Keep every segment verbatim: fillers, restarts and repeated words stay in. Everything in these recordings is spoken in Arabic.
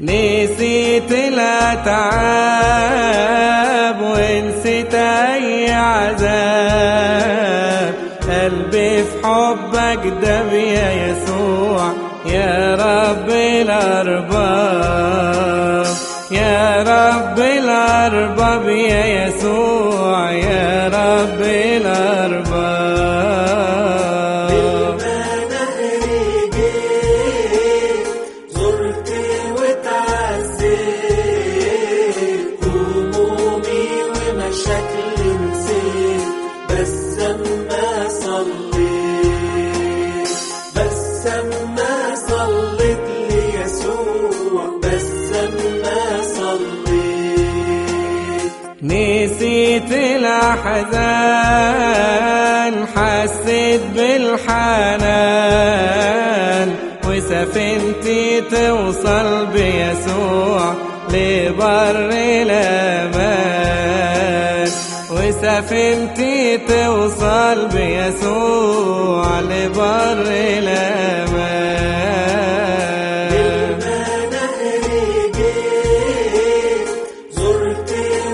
نسيت الأتعاب ونسيت أي عذاب، قلبي في حبك داب يا يسوع يا رب الأرباب، يا رب الأرباب يا يسوع يا رب الأرباب. بس لما صليت بس لما صليت ليسوع، بس لما صليت نسيت الأحزان حسيت بالحنان، وسفينتي توصل بيسوع لبر الأمان، وسفينتي توصل بيسوع لبر الأمان. للمناهر جيت زرت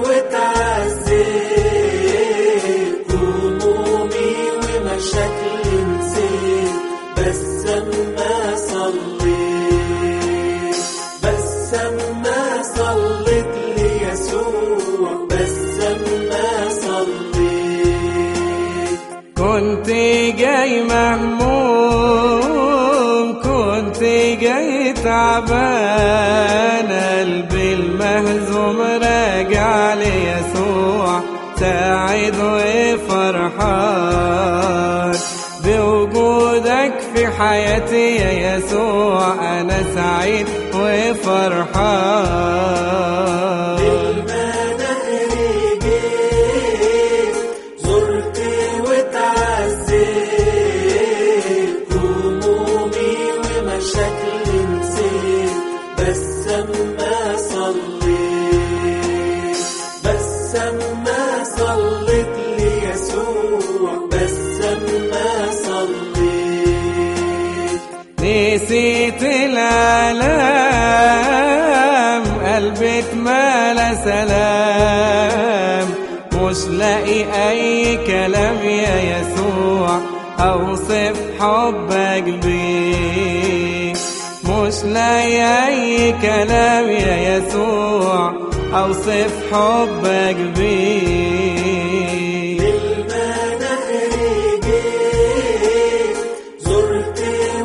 وتعزيت، همومي ومشاكلي نسيت، بس لما صليت بس لما صليت ليسوع، بس لما كنت جاي مهموم، كنت جاي تعبان، قلبي المهزوم راجع ليسوع سعيد وفرحان، بوجودك في حياتي يا يسوع أنا سعيد وفرحان. بس لما صليت بس لما صليت ليسوع، بس لما صليت نسيت الآلام، قلبي اتملى سلام، مش لاقي أي كلام يا يسوع أوصف حبك بيه، مش لاقي أي كلام يا يسوع أوصف حبك بيه. للمناهر جيت زرت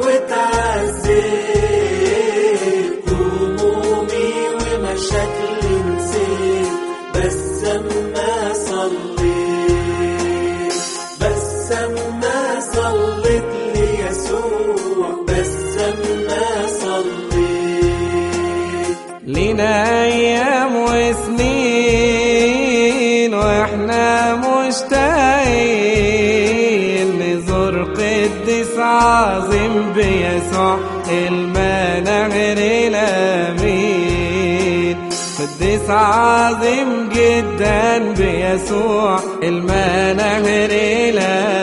وتعزيت، همومي ومشاكلي نسيت، بس لما صليت بس لما صليت ليسوع، بس لما لينا أيام وسنين وإحنا مشتاقين نزور قديس عظيم بيسوع المناهر الأمين، قديس عظيم جدا بيسوع المناهر الأمين.